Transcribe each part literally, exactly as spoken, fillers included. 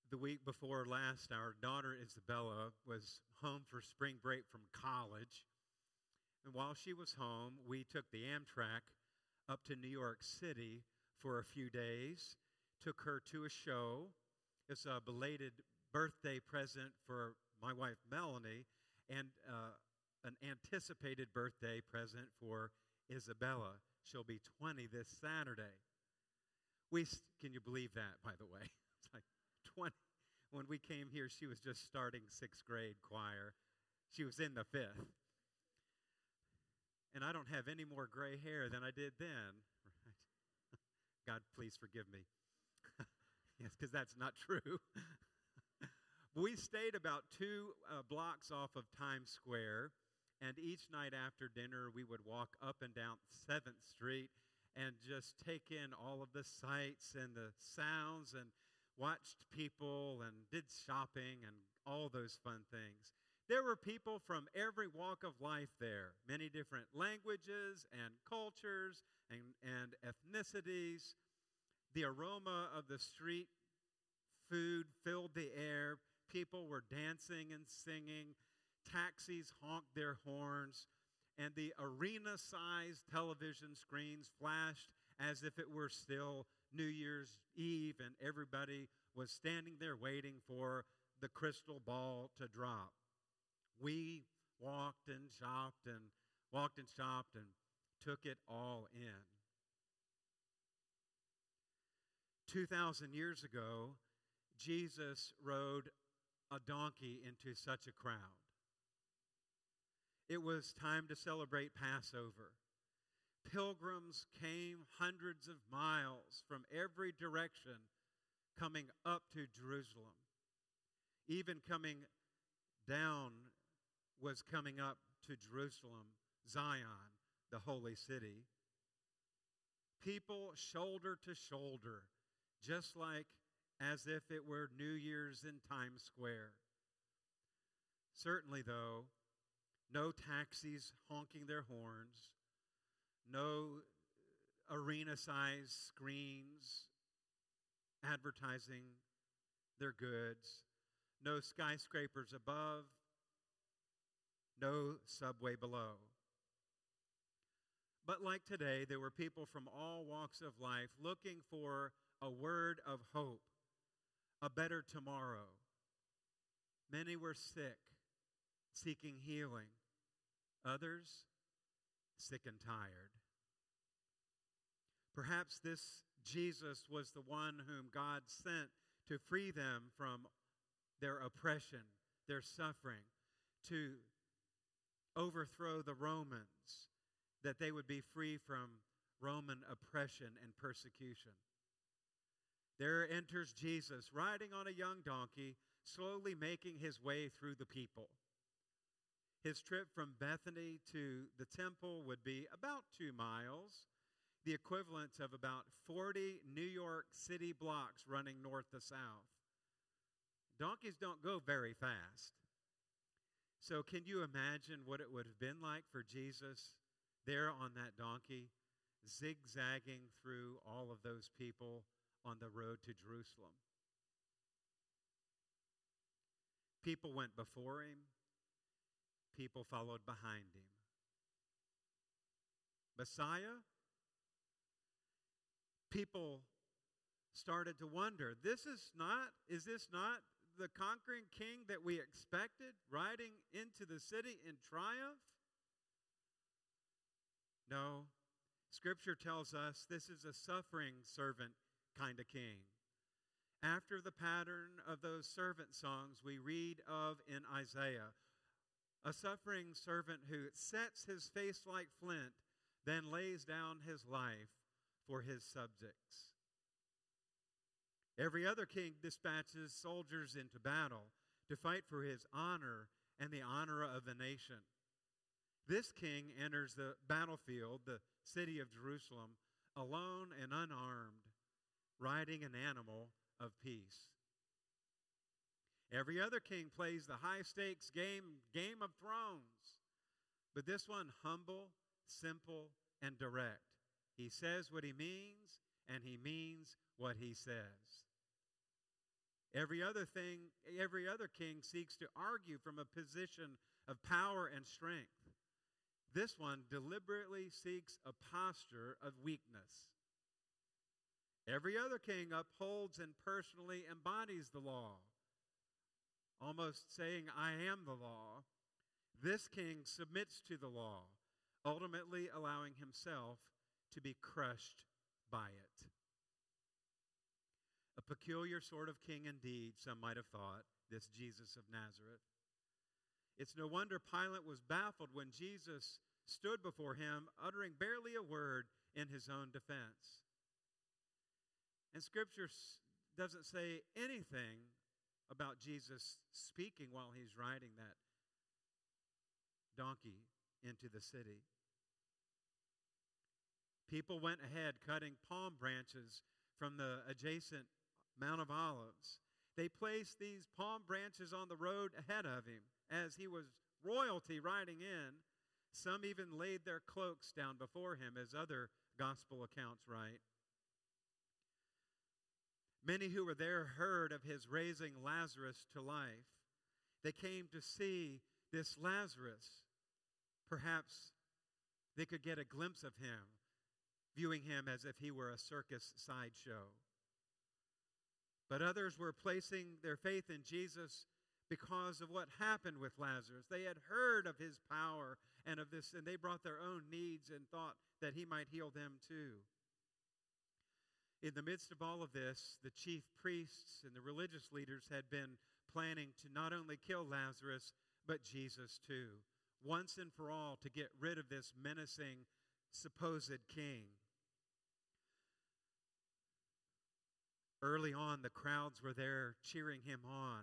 The week before last, our daughter Isabella was home for spring break from college. And while she was home, we took the Amtrak up to New York City for a few days, took her to a show. It's a belated birthday present for my wife Melanie, and uh, an anticipated birthday present for Isabella. She'll be twenty this Saturday. We can you believe that, by the way? It's like twenty. When we came here, she was just starting sixth grade choir. She was in the fifth. And I don't have any more gray hair than I did then. Right? God, please forgive me. Yes, because that's not true. We stayed about two uh, blocks off of Times Square, and each night after dinner, we would walk up and down seventh Street and just take in all of the sights and the sounds and watched people and did shopping and all those fun things. There were people from every walk of life there, many different languages and cultures and, and ethnicities. The aroma of the street food filled the air. People were dancing and singing. Taxis honked their horns. And the arena-sized television screens flashed as if it were still New Year's Eve, and everybody was standing there waiting for the crystal ball to drop. We walked and shopped and walked and shopped and took it all in. Two thousand years ago, Jesus rode a donkey into such a crowd. It was time to celebrate Passover. Pilgrims came hundreds of miles from every direction coming up to Jerusalem. Even coming down was coming up to Jerusalem, Zion, the holy city. People shoulder to shoulder, just like as if it were New Year's in Times Square. Certainly, though, no taxis honking their horns, no arena-sized screens advertising their goods, no skyscrapers above, no subway below. But like today, there were people from all walks of life looking for a word of hope, a better tomorrow. Many were sick, seeking healing. Others, sick and tired. Perhaps this Jesus was the one whom God sent to free them from their oppression, their suffering, to overthrow the Romans, that they would be free from Roman oppression and persecution. There enters Jesus, riding on a young donkey, slowly making his way through the people. His trip from Bethany to the temple would be about two miles, the equivalent of about forty New York City blocks running north to south. Donkeys don't go very fast. So can you imagine what it would have been like for Jesus there on that donkey, zigzagging through all of those people on the road to Jerusalem? People went before him. People followed behind him. Messiah? People started to wonder, this is not, is this not the conquering king that we expected, riding into the city in triumph? No. Scripture tells us this is a suffering servant kind of king. After the pattern of those servant songs we read of in Isaiah, a suffering servant who sets his face like flint, then lays down his life for his subjects. Every other king dispatches soldiers into battle to fight for his honor and the honor of the nation. This king enters the battlefield, the city of Jerusalem, alone and unarmed, riding an animal of peace. Every other king plays the high-stakes game, Game of Thrones. But this one, humble, simple, and direct. He says what he means, and he means what he says. Every other thing, every other king seeks to argue from a position of power and strength. This one deliberately seeks a posture of weakness. Every other king upholds and personally embodies the law, almost saying, I am the law. This king submits to the law, ultimately allowing himself to be crushed by it. A peculiar sort of king indeed, some might have thought, this Jesus of Nazareth. It's no wonder Pilate was baffled when Jesus stood before him, uttering barely a word in his own defense. And Scripture doesn't say anything about Jesus speaking while he's riding that donkey into the city. People went ahead cutting palm branches from the adjacent Mount of Olives. They placed these palm branches on the road ahead of him as he was royalty riding in. Some even laid their cloaks down before him, as other gospel accounts write. Many who were there heard of his raising Lazarus to life. They came to see this Lazarus. Perhaps they could get a glimpse of him, viewing him as if he were a circus sideshow. But others were placing their faith in Jesus because of what happened with Lazarus. They had heard of his power and of this, and they brought their own needs and thought that he might heal them too. In the midst of all of this, the chief priests and the religious leaders had been planning to not only kill Lazarus, but Jesus too, once and for all, to get rid of this menacing supposed king. Early on, the crowds were there cheering him on.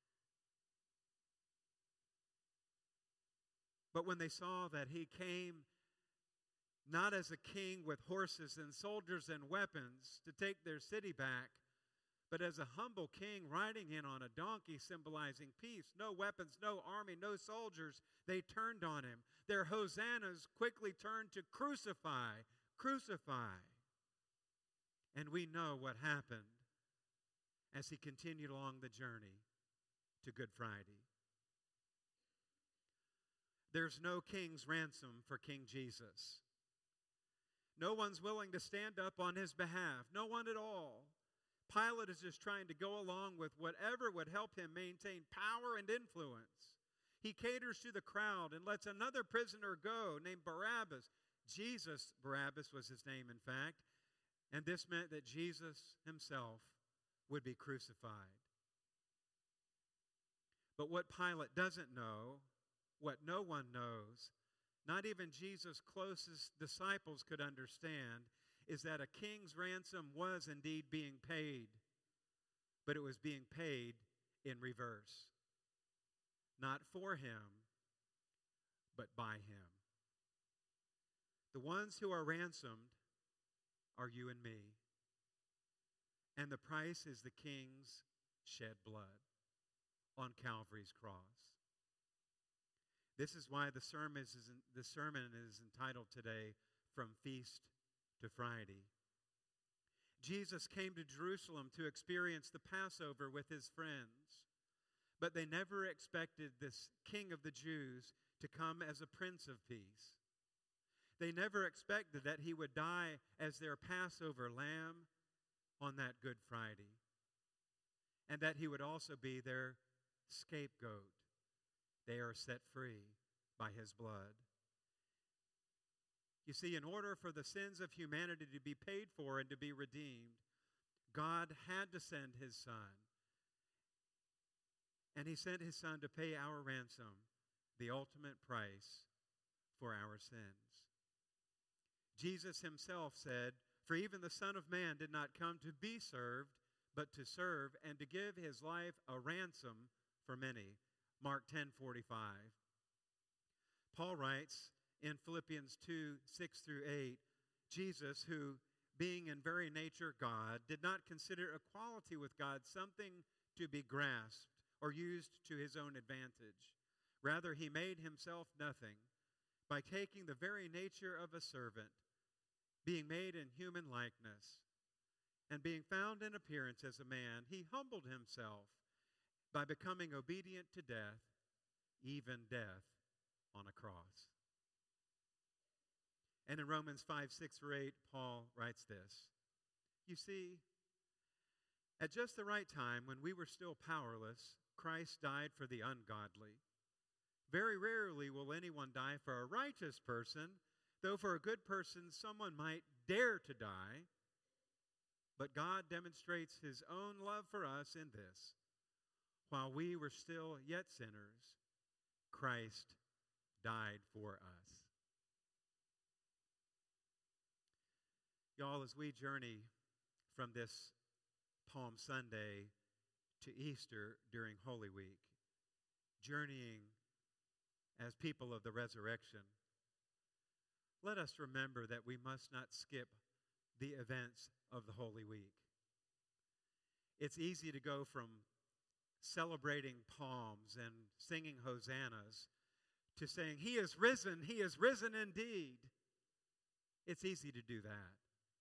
But when they saw that he came not as a king with horses and soldiers and weapons to take their city back, but as a humble king riding in on a donkey symbolizing peace, no weapons, no army, no soldiers, they turned on him. Their hosannas quickly turned to crucify, crucify. And we know what happened as he continued along the journey to Good Friday. There's no king's ransom for King Jesus. No one's willing to stand up on his behalf. No one at all. Pilate is just trying to go along with whatever would help him maintain power and influence. He caters to the crowd and lets another prisoner go named Barabbas. Jesus, Barabbas was his name, in fact. And this meant that Jesus himself would be crucified. But what Pilate doesn't know, what no one knows, not even Jesus' closest disciples could understand, is that a king's ransom was indeed being paid, but it was being paid in reverse. Not for him, but by him. The ones who are ransomed are you and me. And the price is the king's shed blood on Calvary's cross. This is why the sermon is, the sermon is entitled today, From Feast to Friday. Jesus came to Jerusalem to experience the Passover with his friends, but they never expected this King of the Jews to come as a Prince of Peace. They never expected that he would die as their Passover lamb on that Good Friday, and that he would also be their scapegoat. They are set free by his blood. You see, in order for the sins of humanity to be paid for and to be redeemed, God had to send his Son. And he sent his Son to pay our ransom, the ultimate price for our sins. Jesus himself said, "For even the Son of Man did not come to be served, but to serve and to give his life a ransom for many." Mark ten forty-five. Paul writes in Philippians two, six through eight, Jesus, who, being in very nature God, did not consider equality with God something to be grasped or used to his own advantage. Rather, he made himself nothing by taking the very nature of a servant, being made in human likeness, And being found in appearance as a man, he humbled himself by becoming obedient to death, even death on a cross. And in Romans five, six, or eight, Paul writes this. You see, at just the right time, when we were still powerless, Christ died for the ungodly. Very rarely will anyone die for a righteous person, though for a good person someone might dare to die. But God demonstrates his own love for us in this. While we were still yet sinners, Christ died for us. Y'all, as we journey from this Palm Sunday to Easter during Holy Week, journeying as people of the resurrection, let us remember that we must not skip the events of the Holy Week. It's easy to go from celebrating palms and singing hosannas to saying, he is risen, he is risen indeed. It's easy to do that.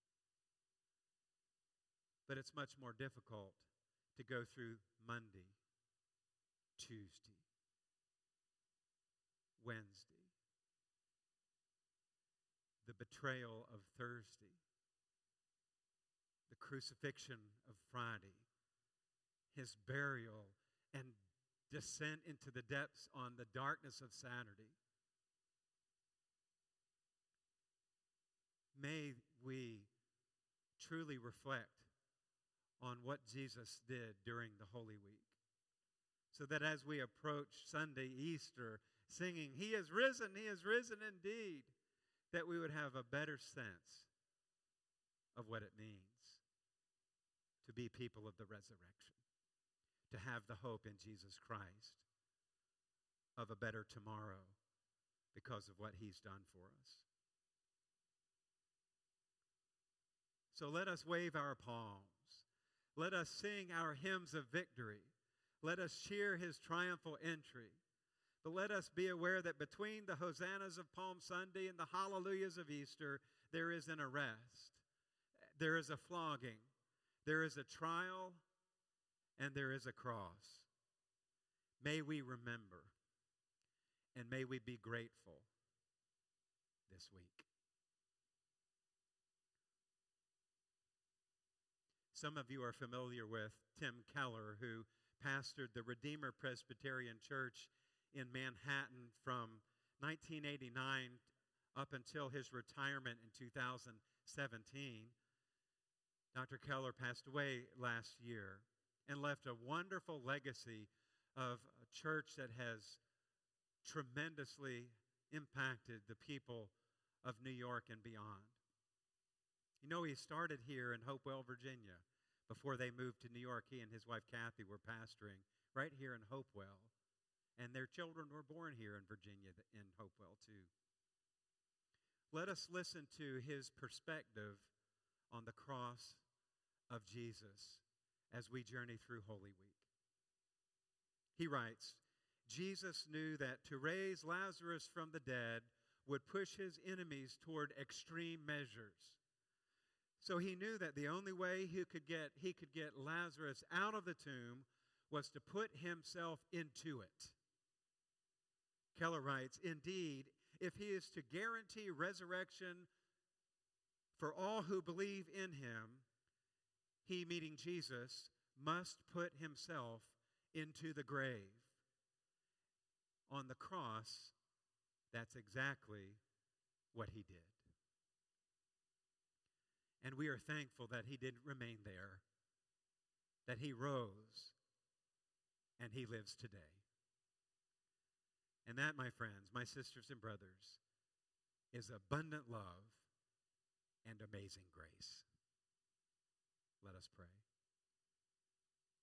But it's much more difficult to go through Monday, Tuesday, Wednesday, the betrayal of Thursday, the crucifixion of Friday, his burial and descent into the depths on the darkness of Saturday. May we truly reflect on what Jesus did during the Holy Week, so that as we approach Sunday, Easter, singing, he is risen, he is risen indeed, that we would have a better sense of what it means to be people of the resurrection, to have the hope in Jesus Christ of a better tomorrow because of what he's done for us. So let us wave our palms. Let us sing our hymns of victory. Let us cheer his triumphal entry. But let us be aware that between the hosannas of Palm Sunday and the hallelujahs of Easter, there is an arrest. There is a flogging. There is a trial. And there is a cross. May we remember, and may we be grateful this week. Some of you are familiar with Tim Keller, who pastored the Redeemer Presbyterian Church in Manhattan from nineteen eighty-nine up until his retirement in two thousand seventeen. Doctor Keller passed away last year and left a wonderful legacy of a church that has tremendously impacted the people of New York and beyond. You know, he started here in Hopewell, Virginia. Before they moved to New York, he and his wife Kathy were pastoring right here in Hopewell. And their children were born here in Virginia, in Hopewell too. Let us listen to his perspective on the cross of Jesus as we journey through Holy Week. He writes, Jesus knew that to raise Lazarus from the dead would push his enemies toward extreme measures. So he knew that the only way he could get he could get Lazarus out of the tomb was to put himself into it. Keller writes, indeed, if he is to guarantee resurrection for all who believe in him, he, meaning Jesus, must put himself into the grave. On the cross, that's exactly what he did. And we are thankful that he didn't remain there, that he rose, and he lives today. And that, my friends, my sisters and brothers, is abundant love and amazing grace. Let us pray.